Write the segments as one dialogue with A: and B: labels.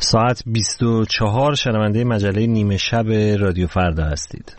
A: ساعت 24 شنونده مجله نیمه شب رادیو فردا هستید.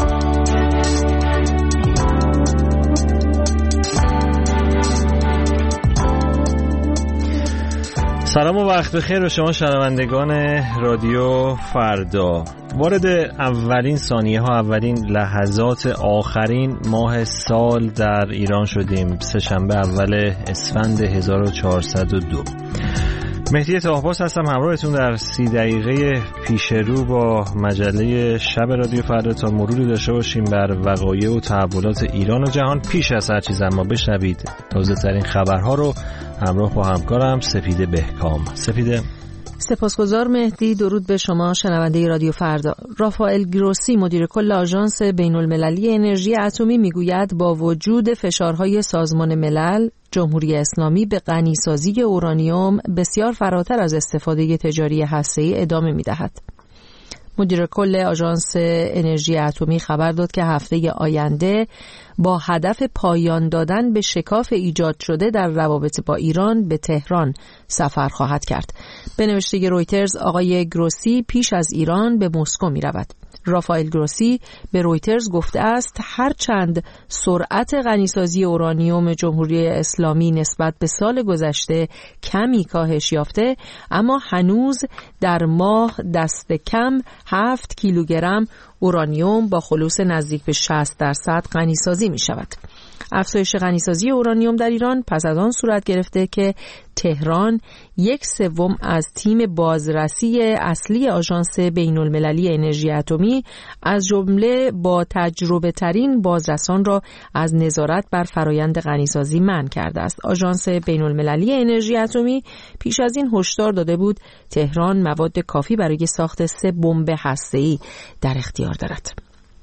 A: سلام و وقت بخیر به شما شنوندگان رادیو فردا. وارد اولین ثانیه ها، اولین لحظات آخرین ماه سال در ایران شدیم. سه‌شنبه اول اسفند 1402. مهدی طاهباس هستم همراهتون در 30 دقیقه پیش رو با مجله شب رادیو فردا تا مروری داشته باشیم بر وقایع و تحولات ایران و جهان. پیش از هر چیز اما بشنوید تازه ترین خبرها رو همراه با همکارم سپیده بهکام. سپیده.
B: سپاسگزار مهدی. درود به شما شنونده رادیو فردا. رافائل گروسی مدیر کل آژانس بین‌المللی انرژی اتمی میگوید با وجود فشارهای سازمان ملل، جمهوری اسلامی به غنیسازی اورانیوم بسیار فراتر از استفاده تجاری هسته‌ای ادامه می‌دهد. مدیر کل آژانس انرژی اتمی خبر داد که هفته آینده با هدف پایان دادن به شکاف ایجاد شده در روابط با ایران به تهران سفر خواهد کرد. به نوشته رویترز آقای گروسی پیش از ایران به مسکو می رود. رافائل گروسی به رویترز گفته است هرچند سرعت غنیسازی اورانیوم جمهوری اسلامی نسبت به سال گذشته کمی کاهش یافته، اما هنوز در ماه دست کم 7 کیلوگرم اورانیوم با خلوص نزدیک به 60% غنیسازی می شود. افزایش غنیسازی اورانیوم در ایران پس از آن صورت گرفته که تهران 1/3 از تیم بازرسی اصلی آژانس بین‌المللی انرژی اتمی از جمله با تجربه ترین بازرسان را از نظارت بر فرایند غنیسازی منع کرده است. آژانس بین‌المللی انرژی اتمی پیش از این هشدار داده بود تهران مواد کافی برای ساخت 3 بمب هسته‌ای در اختیار دارد.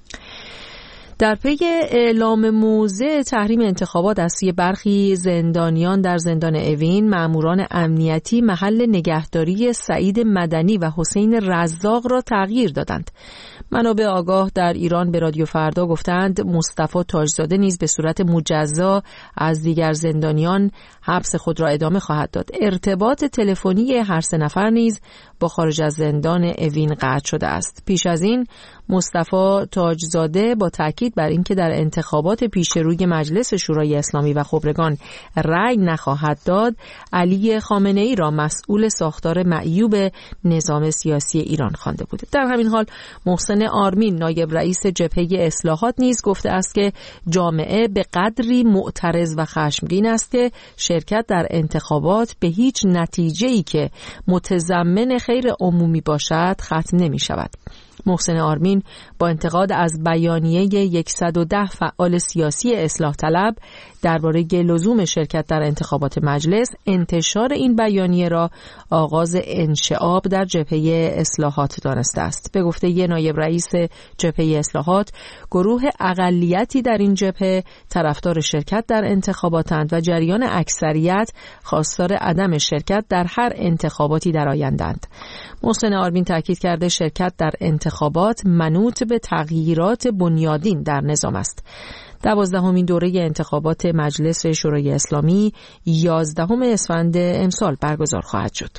B: در پی اعلام موضع تحریم انتخابات از سوی برخی زندانیان در زندان اوین، مأموران امنیتی محل نگهداری سعید مدنی و حسین رزاق را تغییر دادند. منابع آگاه در ایران به رادیو فردا گفتند مصطفی تاجزاده نیز به صورت مجزا از دیگر زندانیان حبس خود را ادامه خواهد داد. ارتباط تلفنی هر 3 نفر نیز با خارج از زندان اوین قطع شده است. پیش از این مصطفی تاجزاده با تاکید بر اینکه در انتخابات پیش روی مجلس شورای اسلامی و خبرگان رأی نخواهد داد، علی خامنه‌ای را مسئول ساختار معیوب نظام سیاسی ایران خوانده بود. در همین حال محسن آرمین نایب رئیس جبهه اصلاحات نیز گفته است که جامعه به قدری معترض و خشمگین است که شرکت در انتخابات به هیچ نتیجه‌ای که متضمن خیر عمومی باشد ختم نمی شود. محسن آرمین با انتقاد از بیانیه 110 فعال سیاسی اصلاح طلب درباره لزوم شرکت در انتخابات مجلس، انتشار این بیانیه را آغاز انشعاب در جبهه اصلاحات دانسته است. به گفته نایب رئیس جبهه اصلاحات، گروه اقلیتی در این جبهه طرفدار شرکت در انتخاباتند و جریان اکثریت خواستار عدم شرکت در هر انتخاباتی در آینده‌اند. محسن آرمین تاکید کرده شرکت در انتخابات منوط به تغییرات بنیادین در نظام است. 12مین دوره انتخابات مجلس شورای اسلامی 11 اسفند امسال برگزار خواهد شد.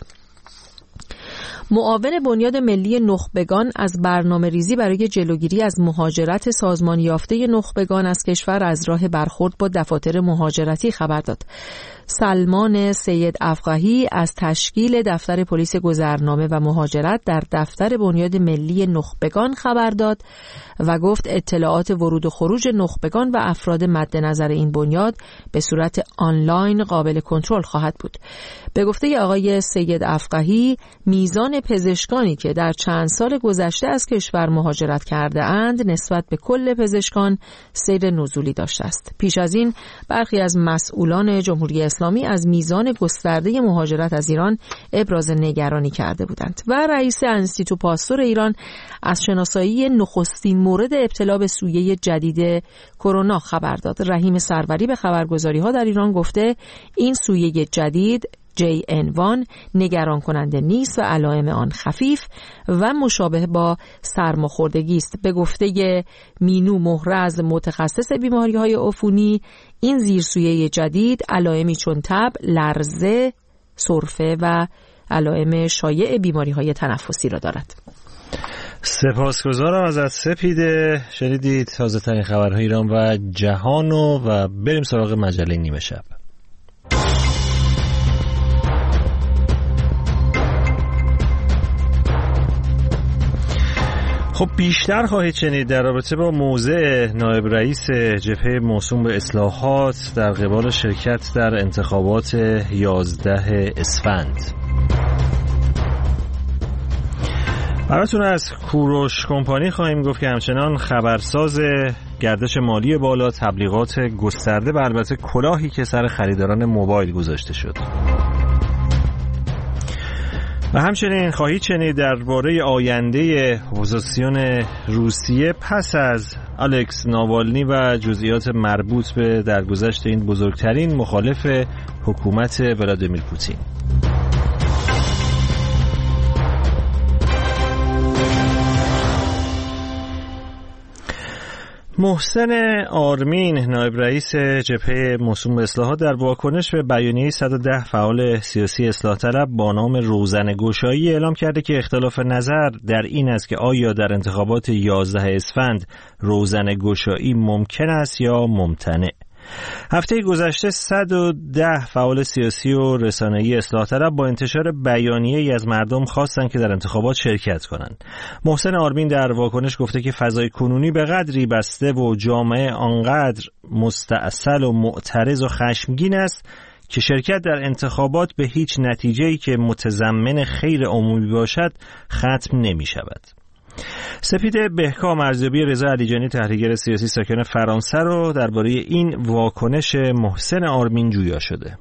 B: معاون بنیاد ملی نخبگان از برنامه ریزی برای جلوگیری از مهاجرت سازمان یافته نخبگان از کشور از راه برخورد با دفاتر مهاجرتی خبر داد. سلمان سید افقاهی از تشکیل دفتر پلیس گذرنامه و مهاجرت در دفتر بنیاد ملی نخبگان خبر داد و گفت اطلاعات ورود و خروج نخبگان و افراد مد نظر این بنیاد به صورت آنلاین قابل کنترل خواهد بود. به گفته آقای سید افقاهی، میزان پزشکانی که در چند سال گذشته از کشور مهاجرت کرده اند نسبت به کل پزشکان سیر نزولی داشته است. پیش از این برخی از مسئولان جمهوری اسلامی از میزان گسترده مهاجرت از ایران ابراز نگرانی کرده بودند و رئیس انستیتو پاستور ایران از شناسایی نخستین مورد ابتلا به سویه جدید کرونا خبر داد. رحیم سروری به خبرگزاری‌ها در ایران گفته این سویه جدید JN1 نگران کننده نیست و علائم آن خفیف و مشابه با سرماخوردگی است. به گفته مینو مهرز متخصص بیماری‌های عفونی، این زیرسویه جدید علائمی چون تب، لرزه، سرفه و علائم شایع بیماری‌های تنفسی را دارد.
A: سپاسگزارم ازت سپیده. شنیدید تازه ترین خبرهای ایران و جهان و بریم سراغ مجله نیمه شب. خب بیشتر خواهید شنید در رابطه با موضع نایب رئیس جبهه موسوم به اصلاحات در قبال شرکت در انتخابات 11 اسفند. براتون از کوروش کمپانی خواهیم گفت که همچنان خبرساز گردش مالی بالا، تبلیغات گسترده و البته کلاهی که سر خریداران موبایل گذاشته شد. و همچنین خواهید شنید درباره آینده اپوزیسیون روسیه پس از الکس ناوالنی و جزئیات مربوط به درگذشت این بزرگترین مخالف حکومت ولادیمیر پوتین. محسن آرمین نایب رئیس جبهه موسوم به اصلاحات در واکنش به بیانیه 110 فعال سیاسی اصلاح طلب با نام روزنه‌گشایی اعلام کرده که اختلاف نظر در این است که آیا در انتخابات 11 اسفند روزنه‌گشایی ممکن است یا ممتنع. هفته گذشته 110 فعال سیاسی و رسانه‌ای اصلاح طلب با انتشار بیانیه‌ای از مردم خواستند که در انتخابات شرکت کنند. محسن آرمین در واکنش گفته که فضای کنونی به قدری بسته و جامعه آنقدر مستعسل و معترض و خشمگین است که شرکت در انتخابات به هیچ نتیجه‌ای که متضمن خیر عمومی باشد ختم نمی‌شود. سپیده بهکام ارزیابی رضا علیجانی تحلیلگر سیاسی ساکن فرانسه رو درباره این واکنش محسن آرمین جویا شده.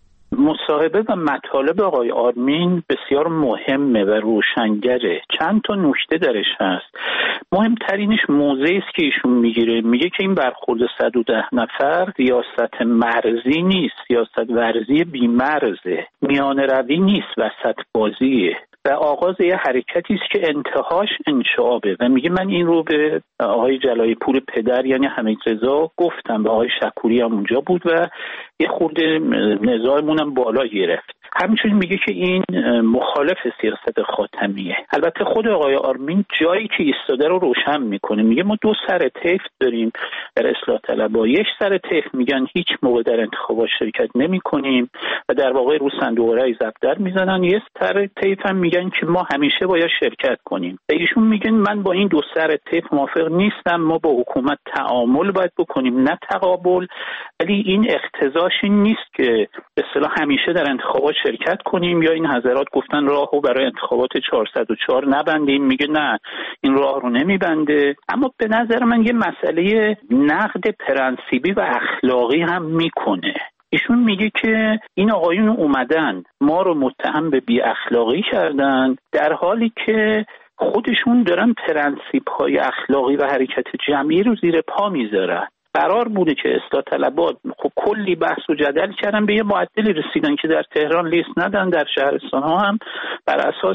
C: مصاحبه و مطالب آقای آرمین بسیار مهمه و روشنگره. چند تا نکته درش هست. مهمترینش موضعی است که ایشون میگه که این برخورد 110 نفر سیاست مرزی نیست، سیاست ورزی بی‌مرزه، میانه روی نیست، وسط بازیه و آغاز یه حرکتی است که انتهاش انشعابه. و میگه من این رو به آقای جلایی پور پدر یعنی حمیدرضا گفتم، به آقای شکوری هم اونجا بود و یه خورده نزاعمون هم بالا گرفت. همچنین میگه که این مخالف سیاست خاتمیه. البته خود آقای آرمین جایی که ایستاده رو روشن میکنه، میگه ما دو سر طیف داریم در اصلاح طلبها. یک سر طیف میگن هیچ موقع در انتخابات شرکت نمیکنیم و در واقع رو صندوق رای زبدر میزنن. یک سر طیف هم میگن که ما همیشه باید شرکت کنیم. و ایشون میگن من با این دو سر طیف موافق نیستم، ما با حکومت تعامل باید بکنیم نه تقابل. ولی این اقتضاعی نیست که به اصطلاح همیشه در انتخابات شرکت کنیم یا این حضرات گفتن راهو برای انتخابات 404 نبندیم. میگه نه، این راه رو نمیبنده. اما به نظر من یه مسئله نقد پرنسیبی و اخلاقی هم میکنه. ایشون میگه که این آقایون اومدن ما رو متهم به بی اخلاقی کردن در حالی که خودشون دارن پرنسیب‌های اخلاقی و حرکت جمعی رو زیر پا میذارن. قرار بوده که اصلاح طلبات خب کلی بحث و جدل کردن، به یه معدلی رسیدن که در تهران لیست ندن، در شهرستان ها هم بر اساس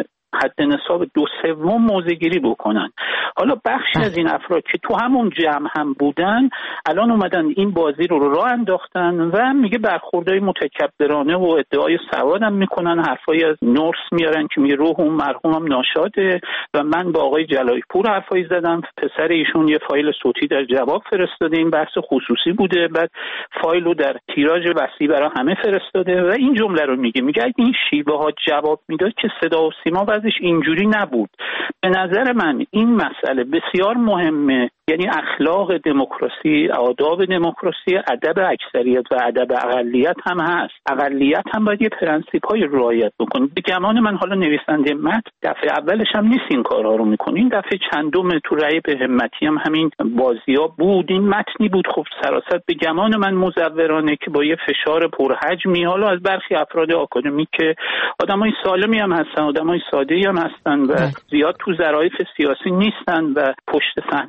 C: حد نصاب 2/3 موضع‌گیری بکنن. حالا بخشی از این افراد که تو همون جمع هم بودن الان اومدن این بازی رو راه انداختن و میگه برخوردهای متکبرانه و ادعای سواد هم میکنن، حرفایی از نورس میارن که میگه روح اون مرحومم ناشاده و من با آقای جلایی پور حرفایی زدم، پسر ایشون یه فایل صوتی در جواب فرستاده، این بحث خصوصی بوده، بعد فایل رو در تیراژ وسیع برای همه فرستاده و این جمله رو میگه اگه این شیوه ها جواب میداد که صدا و سیما اینجوری نبود. به نظر من این مسئله بسیار مهمه، یعنی اخلاق دموکراسی، آداب دموکراسی، ادب اکثریت و ادب اقلیت هم هست. اقلیت هم باید یه پرنسیپ‌های رعایت بکنه. به گمان من حالا نویسنده متن دفعه اولش هم نیست این کارها رو میکنه، این دفعه چندم تو رأی به همتی هم همین بازی‌ها بود، این متنی بود خب سراسر به گمان من مزورانه که با یه فشار پرحجمی، حالا از برخی افراد آکادمیک که آدمای سالمی هم هستن، آدمای ساده‌ای هم هستن و زیاد تو ظرافت سیاسی نیستن و پشت صحنه نام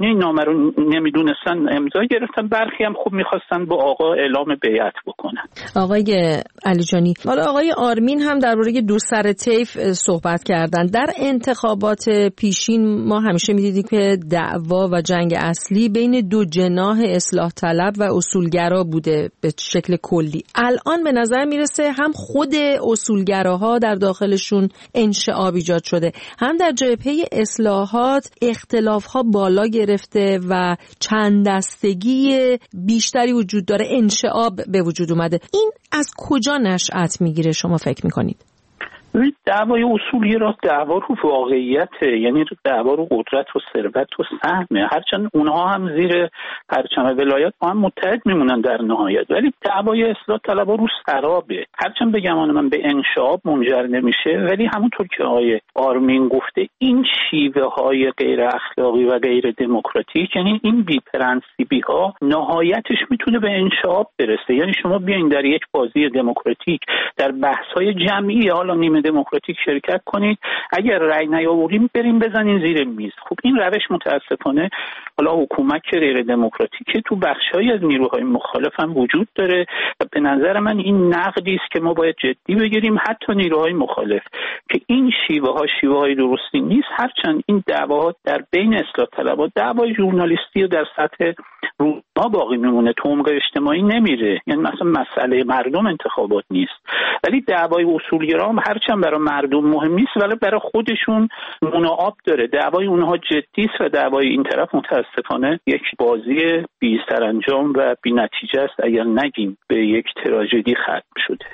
C: رو نمیدونستن امضا گرفتن، برخی هم خوب میخواستن با آقا اعلام بیعت بکنن.
B: آقای علیجانی، حالا آقای آرمین هم درباره دو سر طیف صحبت کردن. در انتخابات پیشین ما همیشه میدیدیم که دعوا و جنگ اصلی بین دو جناح اصلاح طلب و اصولگرا بوده به شکل کلی. الان به نظر میرسه هم خود اصولگراها در داخلشون انشعاب ایجاد شده، هم در جبهه اصلاحات اختلافها بالا گرفته و چند دستگی بیشتری وجود داره، انشعاب به وجود اومده. این از کجا نشأت میگیره شما فکر میکنید؟
C: دعوای اصولگرا دعوا رو واقعیته، یعنی دعوا رو قدرت و ثروت و سهمه. هرچند اونها هم زیر پرچم ولایت با هم متحد میمونن در نهایت، ولی دعوای اصلاح طلبها رو سرابه. هرچند بگمان من به انشعاب منجر نمیشه، ولی همونطور که آقای آرمین گفته این شیوه های غیر اخلاقی و غیر دموکراتیک، یعنی این بی پرنسیبی ها نهایتش میتونه به انشعاب برسه. یعنی شما بیاین در یک بازی دموکراتیک در بحث های جمعی حالا نیمه دموکراتیک شرکت کنید، اگر رأی نیاوریم بریم بزنین زیر میز. خب این روش متاسفانه حالا حکومت که غیر دموکراتیکه تو بخشایی از نیروهای مخالف هم وجود داره و به نظر من این نقدی است که ما باید جدی بگیریم، حتی نیروهای مخالف، که این شیوه های درستی نیست. هرچند این دعواها در بین اصلاح طلبها دعوای ژورنالیستی و در سطح روزنامه باقی میمونه، تو عمق اجتماعی نمیره، یعنی مثلا مسئله مردم انتخابات نیست. ولی دعوای اصولگرا هم هرچند برای مردم مهم نیست ولی برای خودشون مناعاب داره. دعوای اونها جدی است و دعوای این طرف متاسفانه یک بازی بی سرانجام و بی نتیجه است، اگر نگیم به یک تراژدی ختم شده.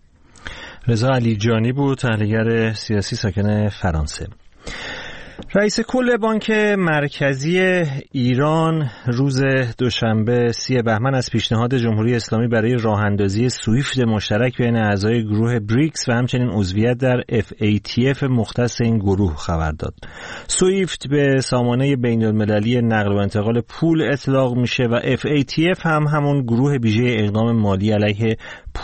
A: رضا علیجانی بود، تحلیلگر سیاسی ساکن فرانسه. رئیس کل بانک مرکزی ایران روز دوشنبه 30 بهمن از پیشنهاد جمهوری اسلامی برای راه‌اندازی سویفت مشترک بین اعضای گروه بریکس و همچنین عضویت در FATF مختص این گروه خبر داد. سویفت به سامانه بین‌المللی نقل و انتقال پول اطلاق میشه و FATF هم همون گروه ویژه اقدام مالی علیه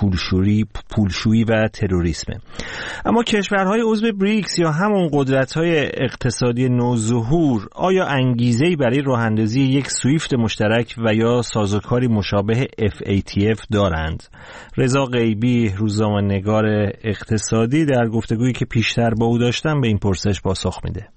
A: پولشویی و تروریسمه. اما کشورهای عضو بریکس یا همون قدرت‌های اقتصادی نوظهور آیا انگیزه‌ای برای راه‌اندازی یک سویفت مشترک و یا سازوکاری مشابه FATF دارند؟ رضا غیبی، روزنامه‌نگار اقتصادی، در گفتگویی که پیشتر با او داشتم به این پرسش پاسخ میده.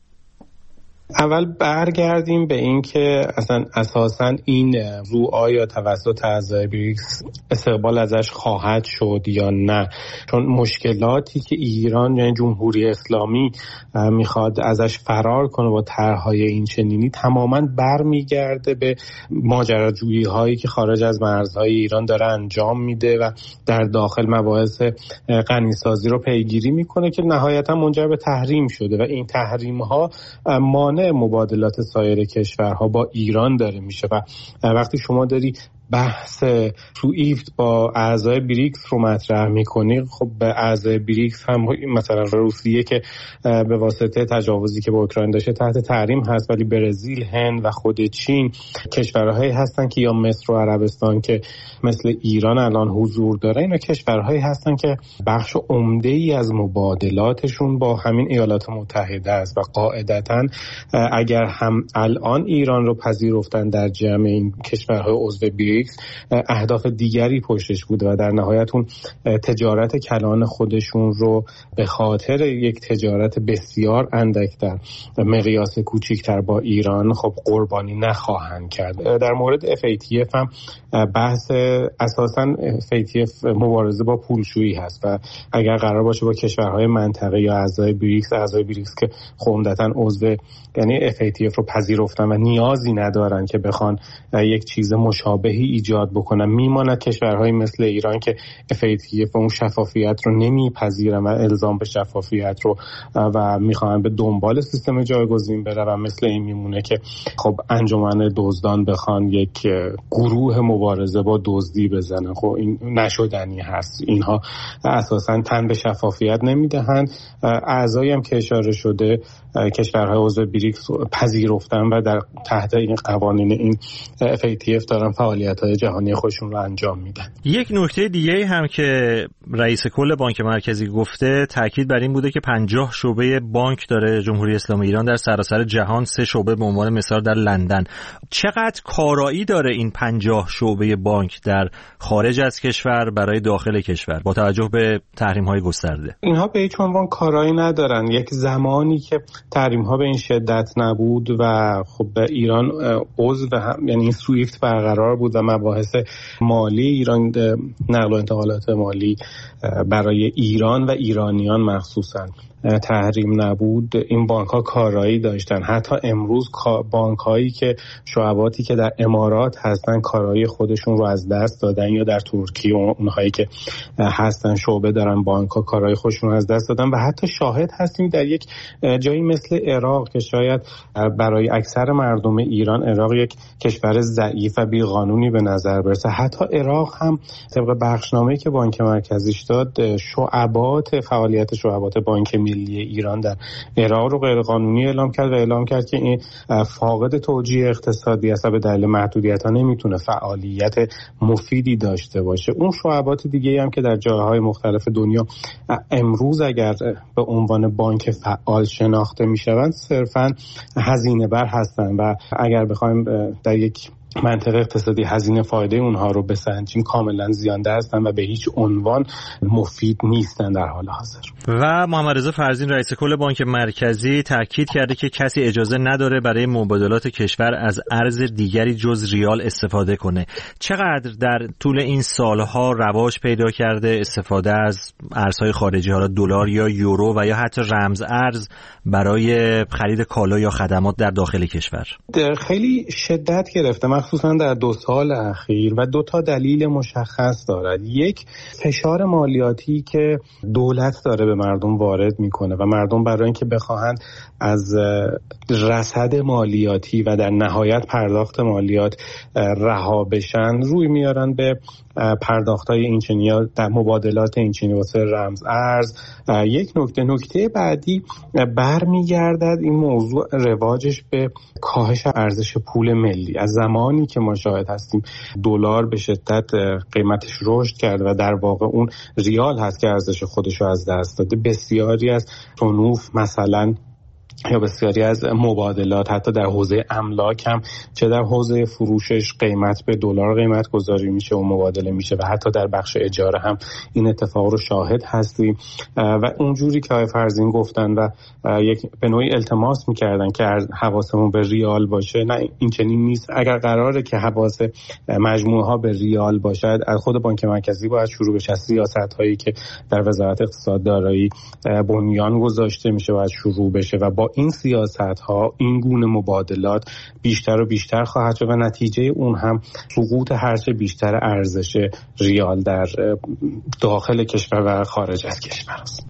D: اول برگردیم به این که اساساً این رو آیا توسط اعضای بریکس استقبال ازش خواهد شد یا نه، چون مشکلاتی که ایران یعنی جمهوری اسلامی میخواد ازش فرار کنه با طرح‌های این چنینی تماماً برمیگرده به ماجراجویی هایی که خارج از مرزهای ایران داره انجام میده و در داخل مباحث غنیسازی رو پیگیری میکنه که نهایتاً منجر به تحریم شده و این تحریم ها مانع مبادلات سایر کشورها با ایران داره میشه و وقتی شما داری بحث سویفت با اعضای بریکس رو مطرح میکنی، خب به اعضای بریکس هم مثلا روسیه که به واسطه تجاوزی که به اوکراین داشته تحت تحریم هست، ولی برزیل، هند و خود چین کشورهایی هستن که یا مصر و عربستان که مثل ایران الان حضور داره، اینا کشورهایی هستن که بخش عمده‌ای از مبادلاتشون با همین ایالات متحده است و قاعدتاً اگر هم الان ایران رو پذیرفتن در جمع این کشورهای عضو بریکس اهداف دیگری پشتش بود و در نهایت اون تجارت کلان خودشون رو به خاطر یک تجارت بسیار اندک در مقیاس کوچکتر با ایران خب قربانی نخواهند کرد. در مورد FATF هم بحث اساساً FATF مبارزه با پولشویی هست و اگر قرار باشه با کشورهای منطقه یا اعضای بریکس که خب عمدتاً عضو یعنی FATF رو پذیرفتن و نیازی ندارن که بخوان یک چیز مشابهی ایجاد بکنن، میماند کشورهای مثل ایران که FATF اون شفافیت رو نمیپذیرن و الزام به شفافیت رو و میخوان به دنبال سیستم جایگزین بره و مثل این میمونه که خب انجمن دزدان بخوان یک گروه مبارزه با دزدی بزنن. خب این نشدنی هست. اینها اساسا تن به شفافیت نمیدهند. اعضایی هم که اشاره شده کشورهای عضو بریکس پذیرفتن و در تحت این قوانین این FATF دارن فعالیت فعالیت‌های جهانی خودشون رو انجام میدن.
A: یک نکته دیگه هم که رئیس کل بانک مرکزی گفته تاکید بر این بوده که 50 شعبه بانک داره جمهوری اسلامی ایران در سراسر جهان، 3 شعبه به عنوان مثال در لندن. چقدر کارایی داره این 50 شعبه بانک در خارج از کشور برای داخل کشور با توجه به تحریم‌های گسترده؟
D: اینها به هیچ عنوان کارایی ندارن. یک زمانی که تحریم‌ها به این شدت نبود و خب ایران عضو یعنی این سویفت برقرار بود و مباحث مالی ایران، نقل و انتقالات مالی برای ایران و ایرانیان مخصوصاً تحریم نبود، این بانک‌ها کارایی داشتن. حتی امروز بانک‌هایی که شعباتی که در امارات هستن کارایی خودشون رو از دست دادن، یا در ترکیه اونهایی که هستن شعبه دارن بانک‌ها کارایی خودشون رو از دست دادن. و حتی شاهد هستیم در یک جایی مثل عراق که شاید برای اکثر مردم ایران عراق یک کشور ضعیف و بی‌قانونی به نظر برسه، حتی عراق هم طبق بخشنامه‌ای که بانک مرکزیش داد فعالیت شعبات بانک ملی ایران در عراق رو غیرقانونی اعلام کرد و اعلام کرد که این فاقد توجیه اقتصادی است و به دلیل محدودیت‌ها نمیتونه فعالیت مفیدی داشته باشه. اون شعبات دیگه هم که در جاهای مختلف دنیا امروز اگر به عنوان بانک فعال شناخته میشوند صرفاً هزینه بر هستن و اگر بخوایم در یک منطقه اقتصادی هزینه فایده اونها رو بسنجیم کاملا زیانده هستن و به هیچ عنوان مفید نیستن در حال حاضر.
A: و محمد رضا فرزین رئیس کل بانک مرکزی تاکید کرده که کسی اجازه نداره برای مبادلات کشور از ارز دیگری جز ریال استفاده کنه. چقدر در طول این سالها رواج پیدا کرده استفاده از ارزهای خارجی، حالا دلار یا یورو و یا حتی رمز ارز برای خرید کالا یا خدمات در داخل کشور؟
D: خیلی شدت گرفته، مخصوصا در 2 سال اخیر و 2 تا دلیل مشخص دارد. یک، فشار مالیاتی که دولت داره به مردم وارد میکنه و مردم برای اینکه بخواهند از رصد مالیاتی و در نهایت پرداخت مالیات رها بشن روی میارن به پرداخت‌های اینچنینی یا در مبادلات اینچنینی واسه رمز ارز. یک نکته بعدی برمیگردد این موضوع رواجش به کاهش ارزش پول ملی. از زمانی که ما شاهد هستیم دلار به شدت قیمتش رشد کرد و در واقع اون ریال هست که ارزش خودش رو از دست داده، بسیاری از صنوف مثلا یا بسیاری از مبادلات حتی در حوزه املاک هم چه در حوزه فروشش قیمت به دلار قیمت گذاری میشه و مبادله میشه و حتی در بخش اجاره هم این اتفاق رو شاهد هستیم. و اونجوری که آقای فرزین گفتن و یک به نوعی التماس میکردن که حواسمون به ریال باشه، نه این چنین نیست. اگر قراره که حواس مجموعه ها به ریال باشد، از خود بانک مرکزی باید شروع بشه. سیاست هایی که در وزارت اقتصاد دارایی بنیان گذاشته میشه باید شروع بشه و با این سیاست‌ها این گونه مبادلات بیشتر و بیشتر خواهد شد و نتیجه اون هم سقوط هرچه بیشتر ارزش ریال در داخل کشور و خارج از کشور است.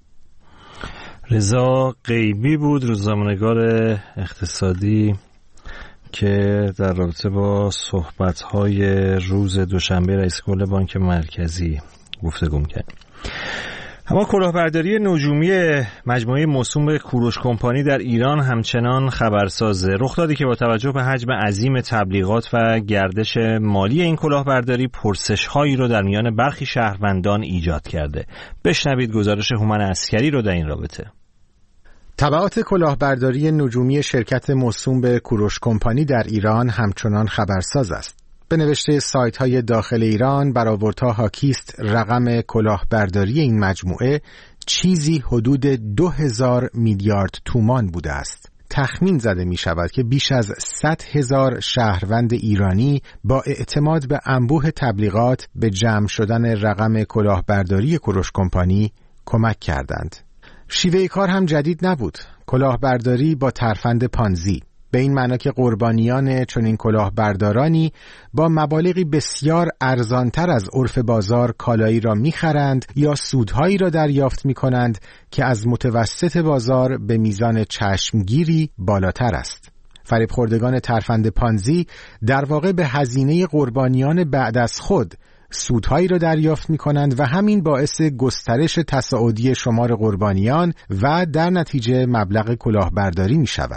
A: رضا غیبی بود، روزنامه‌نگار اقتصادی که در رابطه با صحبت‌های روز دوشنبه رئیس کل بانک مرکزی گفتگو کرد. اما کلاهبرداری نجومی مجموعه موسوم به کوروش کمپانی در ایران همچنان خبرسازه. رخدادی که با توجه به حجم عظیم تبلیغات و گردش مالی این کلاهبرداری پرسش‌هایی رو در میان برخی شهروندان ایجاد کرده. بشنوید گزارش هومن عسکری رو در این رابطه.
E: تبعات کلاهبرداری نجومی شرکت موسوم به کوروش کمپانی در ایران همچنان خبرساز است. به نوشته سایت‌های داخل ایران برآوردها حاکیست رقم کلاهبرداری این مجموعه چیزی حدود 2000 میلیارد تومان بوده است. تخمین زده می شود که بیش از 100,000 شهروند ایرانی با اعتماد به انبوه تبلیغات به جمع شدن رقم کلاهبرداری کوروش کمپانی کمک کردند. شیوه کار هم جدید نبود. کلاهبرداری با ترفند پانزی، به این معنا که قربانیان چنین کلاهبردارانی با مبالغی بسیار ارزانتر از عرف بازار کالایی را می‌خرند یا سودهایی را دریافت می‌کنند که از متوسط بازار به میزان چشمگیری بالاتر است. فریب خوردگان ترفند پانزی در واقع به هزینه قربانیان بعد از خود سودهایی را دریافت می‌کنند و همین باعث گسترش تصاعدی شمار قربانیان و در نتیجه مبلغ کلاهبرداری می‌شود.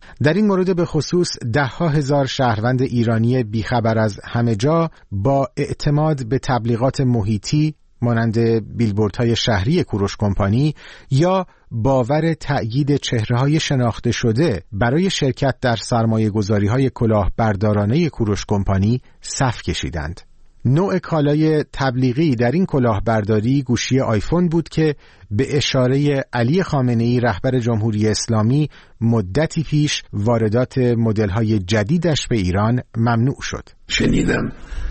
E: در این مورد به خصوص ده‌ها هزار شهروند ایرانی بیخبر از همه جا با اعتماد به تبلیغات محیطی مانند بیلبوردهای شهری کوروش کمپانی یا باور تأیید چهره‌های شناخته شده برای شرکت در سرمایه‌گذاری‌های کلاهبردارانه کوروش کمپانی صف کشیدند. نوع کالای تبلیغی در این کلاهبرداری گوشی آیفون بود که به اشاره علی خامنه‌ای رهبر جمهوری اسلامی مدتی پیش واردات مدل‌های جدیدش به ایران ممنوع شد.
F: شنیدم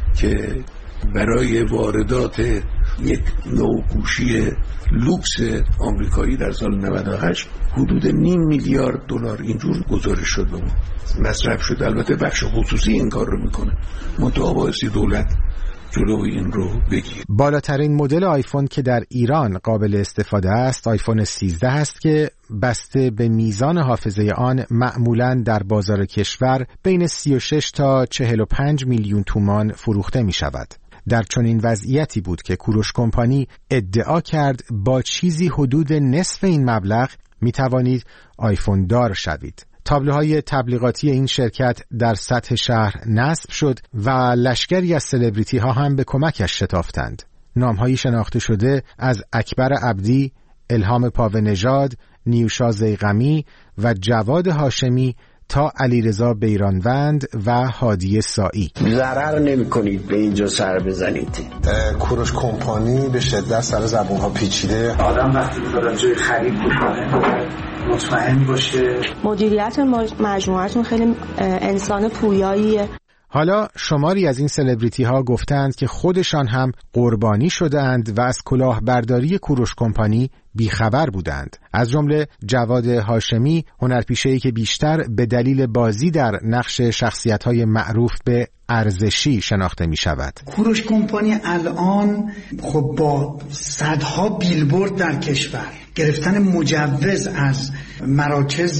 F: که برای واردات یک نوع گوشی لوکس آمریکایی در سال 98 حدود $0.5 میلیارد اینجور گزارش شد و مصرف شد. البته بخش خصوصی این کار رو میکنه، منتها بایستی دولت جلوی این رو بگیر.
E: بالاترین مدل آیفون که در ایران قابل استفاده است آیفون 13 است که بسته به میزان حافظه آن معمولاً در بازار کشور بین 36 تا 45 میلیون تومان فروخته می شود. در چنین وضعیتی بود که کوروش کمپانی ادعا کرد با چیزی حدود نصف این مبلغ می توانید آیفون دار شوید. تابلوهای تبلیغاتی این شرکت در سطح شهر نصب شد و لشکری از سلبریتی ها هم به کمکش شتافتند. نامهایی شناخته شده از اکبر عبدی، الهام پاونژاد، نیوشا ضیغمی و جواد هاشمی تا علیرضا بیرانوند و هادی سائی.
G: ضرر نمی کنید به اینجا سر بزنید.
H: کوروش کمپانی به شدت سر زبون ها پیچیده.
I: آدم وقتی داره جای خرید بکنه مطمئن باشه.
J: مدیریت مجموعتون خیلی انسان پویاییه.
E: حالا شماری از این سلبریتی ها گفتند که خودشان هم قربانی شدند و از کلاهبرداری کوروش کمپانی بیخبر بودند. از جمله جواد هاشمی، هنرپیشه‌ای که بیشتر به دلیل بازی در نقش شخصیت‌های معروف به ارزشی شناخته می شود.
K: کوروش کمپانی الان خب با صدها بیلبورد در کشور، گرفتن مجوز از مراکز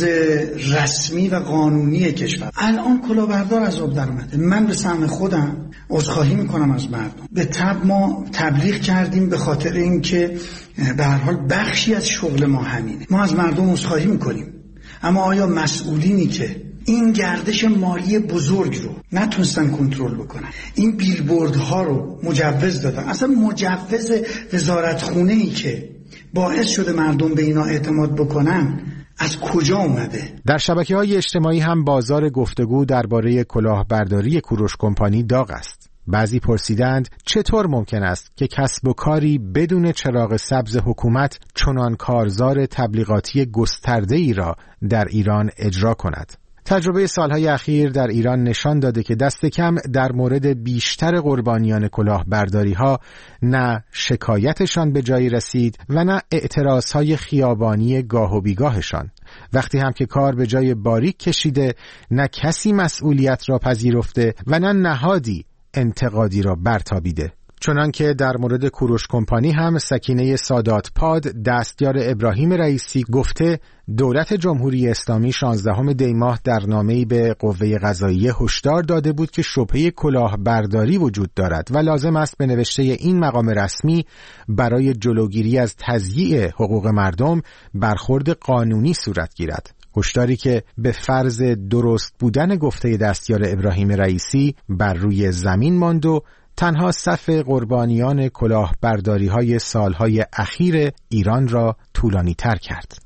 K: رسمی و قانونی کشور، الان کلاهبردار از آب در اومده. من به سهم خودم عذرخواهی میکنم از مردم. به تبع ما تبلیغ کردیم به خاطر اینکه به هر حال بخشی از شغل ما همینه. ما از مردم عذرخواهی میکنیم، اما آیا مسئولینی که این گردش مالی بزرگ رو نتونستن کنترل بکنن، این بیلبوردها رو مجوز دادن، اصلا مجوز وزارتخونه‌ای که باعث شده مردم به اینا اعتماد بکنن از کجا اومده؟
E: در شبکه‌های اجتماعی هم بازار گفتگو درباره کلاهبرداری کوروش کمپانی داغ است. بعضی پرسیدند چطور ممکن است که کسب و کاری بدون چراغ سبز حکومت چنان کارزار تبلیغاتی گسترده‌ای را در ایران اجرا کند. تجربه سالهای اخیر در ایران نشان داده که دست کم در مورد بیشتر قربانیان کلاهبرداری ها نه شکایتشان به جایی رسید و نه اعتراضهای خیابانی گاه و بیگاهشان. وقتی هم که کار به جای باریک کشیده، نه کسی مسئولیت را پذیرفته و نه نهادی انتقادی را برتابیده. چنانکه در مورد کوروش کمپانی هم سکینه ساداتپاد دستیار ابراهیم رئیسی گفته دولت جمهوری اسلامی 16 دی ماه در نامه‌ای به قوه قضاییه هشدار داده بود که شبهه کلاهبرداری وجود دارد و لازم است به نوشته این مقام رسمی برای جلوگیری از تضییع حقوق مردم برخورد قانونی صورت گیرد. هشداری که به فرض درست بودن گفته دستیار ابراهیم رئیسی بر روی زمین ماند و تنها صف قربانیان کلاهبرداری‌های سالهای اخیر ایران را طولانی تر کرد.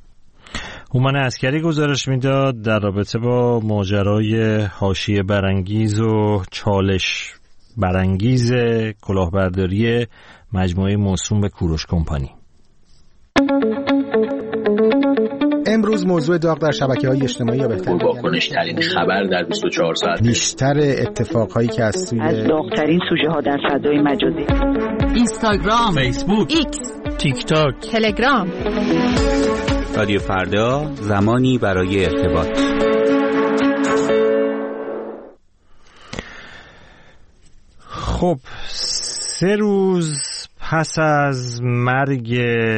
A: هومن عسکری گزارش میداد در رابطه با ماجرای حاشیه برانگیز و چالش برانگیز کلاهبرداری مجموعه موسوم به کوروش کمپانی.
E: امروز موضوع داغ در شبکه‌های اجتماعی یا بهتر
L: واکنش ترین خبر در 24 ساعت،
E: بیشتر اتفاقهایی که از
M: داغ‌ترین سوژه ها در فضای مجازی،
N: اینستاگرام،
A: فیسبوک،
N: ایکس،
A: تیک تاک،
N: تلگرام.
O: رادیو فردا، زمانی برای ارتباط.
A: خب 3 روز پس از مرگ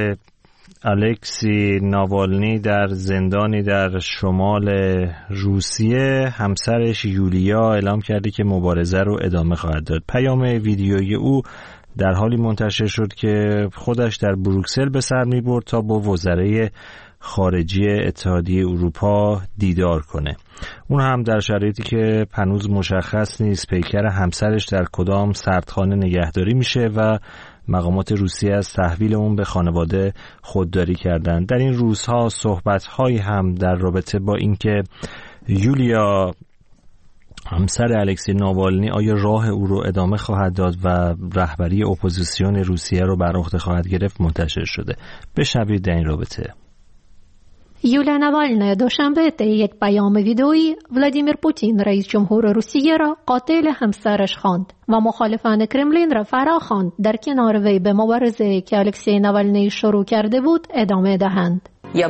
A: الکسی ناوالنی در زندانی در شمال روسیه، همسرش یولیا اعلام کرده که مبارزه رو ادامه خواهد داد. پیام ویدیویی او در حالی منتشر شد که خودش در بروکسل به سر می‌برد تا با وزرای خارجی اتحادیه اروپا دیدار کنه. اون هم در شرایطی که هنوز مشخص نیست پیکر همسرش در کدام سردخانه نگهداری میشه و مقامات روسیه از تحویل اون به خانواده خودداری کردن. در این روزها صحبت‌هایی هم در رابطه با اینکه یولیا همسر الکسی ناوالنی آیا راه او رو ادامه خواهد داد و رهبری اپوزیسیون روسیه رو بر عهده خواهد گرفت منتشر شده. بشنوید در این رابطه.
P: یولیا ناوالنی دوشنبه طی یک پیام ویدئویی ولادیمیر پوتین رئیس جمهور روسیه را قاتل همسرش خواند و مخالفان کرملین را فرا خواند در کنار وی به مبارزه که الکسی ناوالنی شروع کرده بود ادامه دهند.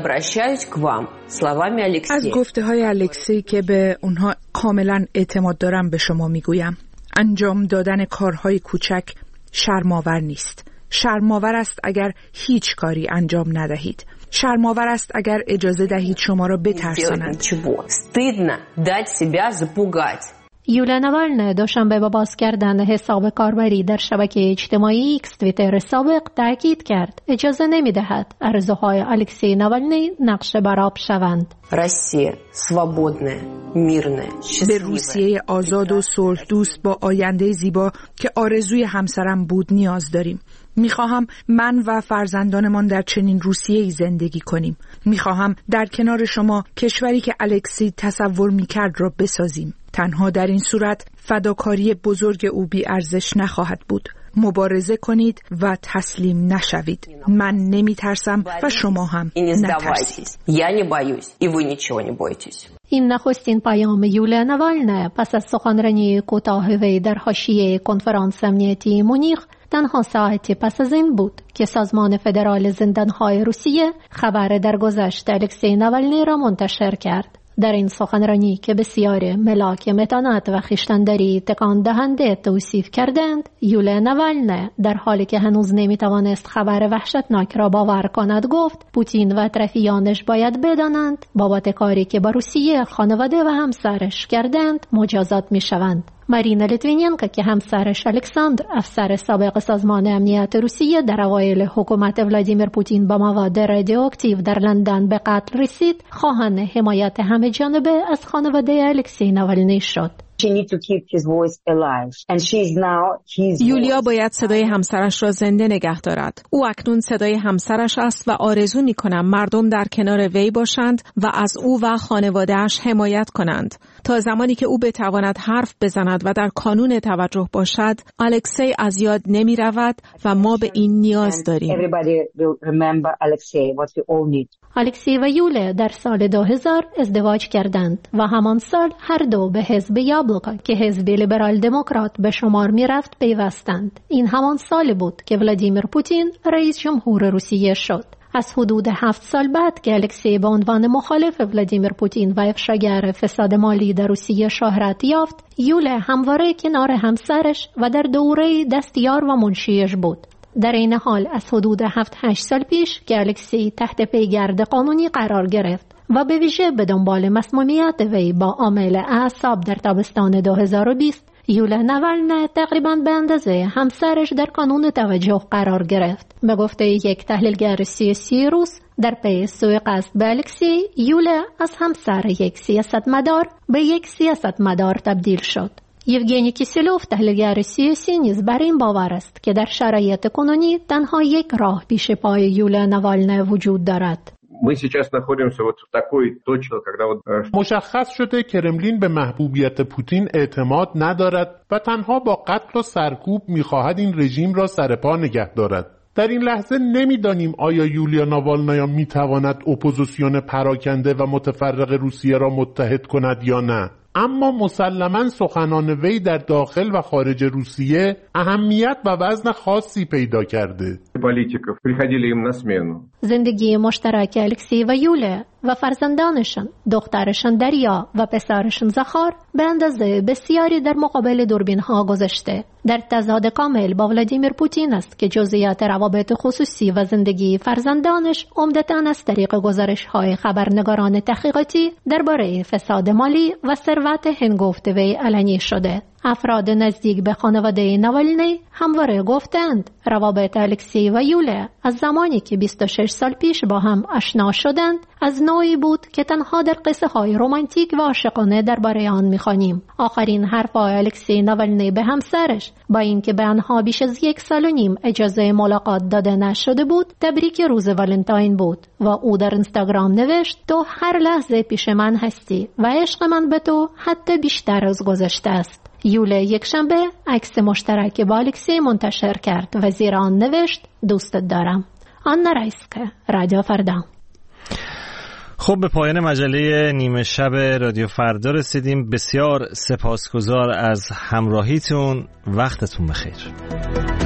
Q: از گفته های الکسی که به اونها کاملا اعتماد دارم به شما میگویم انجام دادن کارهای کوچک شرم‌آور نیست. شرم‌آور است اگر هیچ کاری انجام ندهید. شرم‌آور است اگر اجازه دهید شما را بترسانند.
P: یولیا ناوالنی دوشنبه با باز کردن حساب کاربری در شبکه اجتماعی ایکس توییتر سابق تاکید کرد اجازه نمی‌دهد آرزوهای الکسی ناوالنی نقش بر آب شوند.
Q: به روسیه آزاد و صلح دوست با آینده زیبا که آرزوی همسرم بود نیاز داریم. میخواهم من و فرزندانمان در چنین روسیه‌ای زندگی کنیم. میخواهم در کنار شما کشوری که الکسی تصور میکرد را بسازیم. تنها در این صورت فداکاری بزرگ او بی ارزش نخواهد بود. مبارزه کنید و تسلیم نشوید. من نمیترسم و شما هم نترسید.
P: این نخستین پیام یولیا ناوالنی پس از سخنرانی کوتاه وی در حاشیه کنفرانس امنیتی مونیخ تنها ساعتی پس از این بود که سازمان فدرال زندانهای روسیه خبر درگذشت الکسی ناوالنی را منتشر کرد. در این سخنرانی که بسیار ملاک متانت و خویشتن‌داری تکان دهنده توصیف کردند، یولیا ناوالنی در حالی که هنوز نمیتوانست خبر وحشتناک را باور کند گفت پوتین و اطرافیانش باید بدانند بابت کاری که با روسیه خانواده و همسرش کردند مجازات میشوند. مارینا لیتویننکو که همسرش الکساندر افسر سابق سازمان امنیت روسیه در اوایل حکومت ولادیمیر پوتین با مواد رادیواکتیو در لندن به قتل رسید، خواهان حمایت همه جانبه از خانواده الکسی ناوالنی شد.
B: یولیا باید صدای همسرش را زنده نگه دارد. او اکنون صدای همسرش است و آرزو می‌کنم مردم در کنار وی باشند و از او و خانواده‌اش حمایت کنند. تا زمانی که او بتواند حرف بزند و در کانون توجه باشد، الکسی از یاد نمی‌رود و ما به این نیاز داریم.
P: الکسی و یولیا در سال 2000 ازدواج کردند و همان سال هر دو به حزب یابلوکا که حزب لیبرال دموکرات به شمار می رفت پیوستند. این همان سال بود که ولادیمیر پوتین رئیس جمهور روسیه شد. از حدود 7 سال بعد که الکسی به عنوان مخالف ولادیمیر پوتین و افشاگر فساد مالی در روسیه شهرت یافت، یولیا همواره کنار همسرش و در دوره دستیار و منشیش بود. در این حال از حدود 7-8 سال پیش که الکسی تحت پیگرد قانونی قرار گرفت و به ویژه به دنبال مسمومیت وی با عامل اعصاب در تابستان 2020، یولیا ناوالنی تقریباً به اندازه همسرش در کانون توجه قرار گرفت. به گفته یک تحلیلگر سیاسی روس، در پی سوءقصد به الکسی، یولیا از همسر یک سیاستمدار به یک سیاستمدار تبدیل شد. یوگنی کیسلوف تحلیلگر سیاسی نیز بر این باور است که در شرایط کنونی تنها یک راه پیش پای یولیا ناوالنی وجود دارد.
R: مشخص شده کرملین به محبوبیت پوتین اعتماد ندارد و تنها با قتل و سرکوب می‌خواهد این رژیم را سر پا نگه دارد. در این لحظه نمی‌دانیم آیا یولیا ناوالنی می‌تواند اپوزیسیون پراکنده و متفرق روسیه را متحد کند یا نه. اما مسلماً سخنان وی در داخل و خارج روسیه اهمیت و وزن خاصی پیدا کرده.
P: زندگی مشترک الکسی و یولیا و فرزندانشان، دخترشان دریا و پسرشان زخار به اندازه بسیاری در مقابل دوربین‌ها گذشته. در تضاد کامل با ولادیمیر پوتین است که جزئیات روابط خصوصی و زندگی فرزندانش عمدتاً از طریق گزارش‌های خبرنگاران تحقیقاتی درباره فساد مالی و ثروت هنگفت وی علنی شده. افراد نزدیک به خانواده ناولنی همواره گفتند روابط الکسی و یوله از زمانی که 26 سال پیش با هم آشنا شدند از نوعی بود که تنها در قصه های رمانتیک و عاشقانه درباره آن می‌خوانیم. آخرین حرف‌های الکسی ناولنی به همسرش با اینکه به آنها بیش از 1 سال و نیم اجازه ملاقات داده نشده بود تبریک روز والنتاین بود و او در اینستاگرام نوشت تو هر لحظه پیش من هستی و عشق من به تو حتی بیشتر از گذشته است. یوله یکشنبه عکس مشترک با الکسی منتشر کرد و زیر آن نوشت دوستت دارم. آنا رایسکه، رادیو فردا.
A: خب به پایان مجله نیمه شب رادیو فردا رسیدیم. بسیار سپاسگزار از همراهیتون. وقتتون بخیر.